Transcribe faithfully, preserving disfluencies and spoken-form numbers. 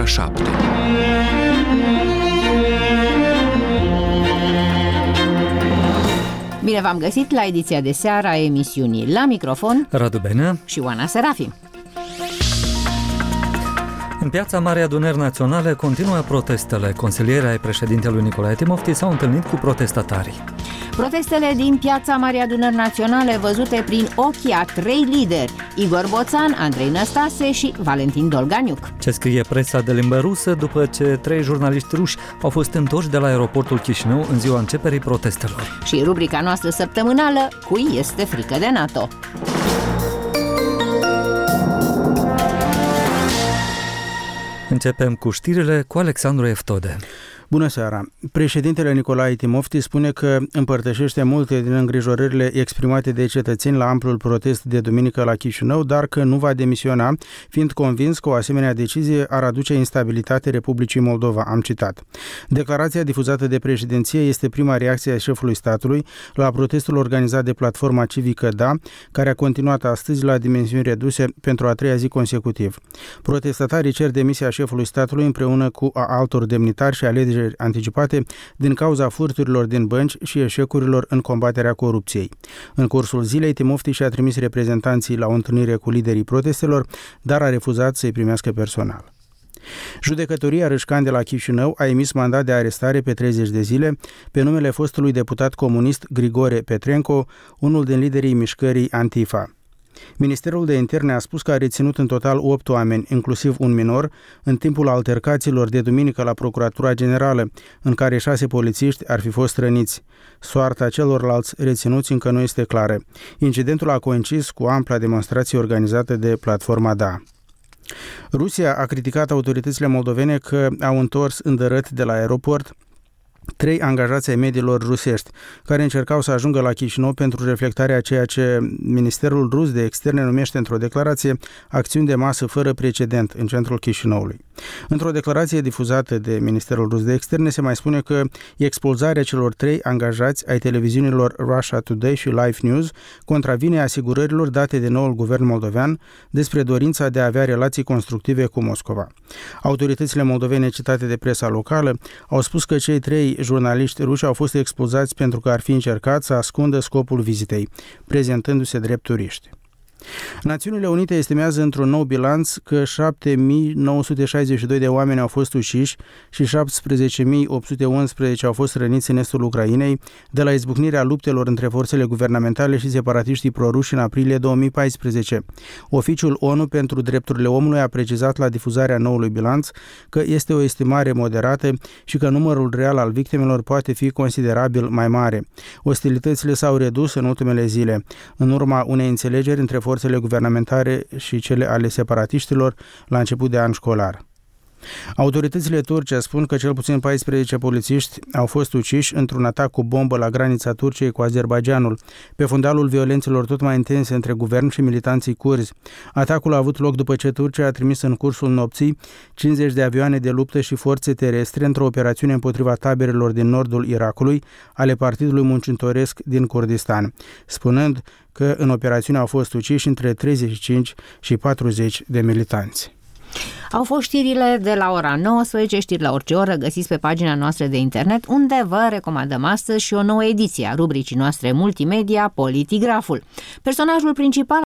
ora șapte. Bine v-am găsit la ediția de seară a emisiunii. La microfon Radu Benea și Oana Serafim. În Piața Marii Adunări Naționale continuă protestele. Consilierii ai președintelui Nicolae Timofti s-au întâlnit cu protestatarii. Protestele din Piața Marii Adunări Naționale văzute prin ochii a trei lideri: Igor Boțan, Andrei Năstase și Valentin Dolganiuc. Ce scrie presa de limbă rusă după ce trei jurnaliști ruși au fost întorși de la aeroportul Chișinău în ziua începerii protestelor. Și rubrica noastră săptămânală: Cui este frică de NATO? Începem cu știrile cu Alexandru Eftode. Bună seara! Președintele Nicolae Timofti spune că împărtășește multe din îngrijorările exprimate de cetățeni la amplul protest de duminică la Chișinău, dar că nu va demisiona, fiind convins că o asemenea decizie ar aduce instabilitate Republicii Moldova, am citat. Declarația difuzată de președinție este prima reacție a șefului statului la protestul organizat de platforma civică D A, care a continuat astăzi la dimensiuni reduse pentru a treia zi consecutiv. Protestatarii cer demisia șefului statului împreună cu a altor demnitari și alegeri anticipate din cauza furturilor din bănci și eșecurilor în combaterea corupției. În cursul zilei, Timofti și-a trimis reprezentanții la o întâlnire cu liderii protestelor, dar a refuzat să-i primească personal. Judecătoria Râșcan de la Chișinău a emis mandat de arestare pe treizeci de zile pe numele fostului deputat comunist Grigore Petrenco, unul din liderii mișcării Antifa. Ministerul de Interne a spus că a reținut în total opt oameni, inclusiv un minor, în timpul altercațiilor de duminică la Procuratura Generală, în care șase polițiști ar fi fost răniți. Soarta celorlalți reținuți încă nu este clară. Incidentul a coincis cu ampla demonstrație organizată de platforma D A. Rusia a criticat autoritățile moldovene că au întors îndărât de la aeroport trei angajați ai mediilor rusești, care încercau să ajungă la Chișinău pentru reflectarea a ceea ce Ministerul Rus de Externe numește într-o declarație acțiuni de masă fără precedent în centrul Chișinăului. Într-o declarație difuzată de Ministerul Rus de Externe se mai spune că expulzarea celor trei angajați ai televiziunilor Russia Today și Live News contravine asigurărilor date de noul guvern moldovean despre dorința de a avea relații constructive cu Moscova. Autoritățile moldovene citate de presa locală au spus că cei trei jurnaliști ruși au fost expulzați pentru că ar fi încercat să ascundă scopul vizitei, prezentându-se drept turiști. Națiunile Unite estimează într-un nou bilanț că șapte mii nouă sute șaizeci și doi de oameni au fost uciși și șaptesprezece mii opt sute unsprezece au fost răniți în estul Ucrainei de la izbucnirea luptelor între forțele guvernamentale și separatiștii proruși în aprilie două mii paisprezece. Oficiul ONU pentru Drepturile Omului a precizat la difuzarea noului bilanț că este o estimare moderată și că numărul real al victimelor poate fi considerabil mai mare. Ostilitățile s-au redus în ultimele zile, în urma unei înțelegeri între forțele guvernamentale și cele ale separatiștilor la început de an școlar. Autoritățile turce spun că cel puțin paisprezece polițiști au fost uciși într-un atac cu bombă la granița Turciei cu Azerbaidjanul, pe fundalul violențelor tot mai intense între guvern și militanții curzi. Atacul a avut loc după ce Turcia a trimis în cursul nopții cincizeci de avioane de luptă și forțe terestre într-o operațiune împotriva taberelor din nordul Irakului ale Partidului Muncitoresc din Kurdistan, spunând că în operațiune au fost uciși între treizeci și cinci și patruzeci de militanți. Au fost știrile de la ora nouăsprezece, știri la orice oră, găsiți pe pagina noastră de internet, unde vă recomandăm astăzi și o nouă ediție a rubricii noastre multimedia, Politigraful. Personajul principal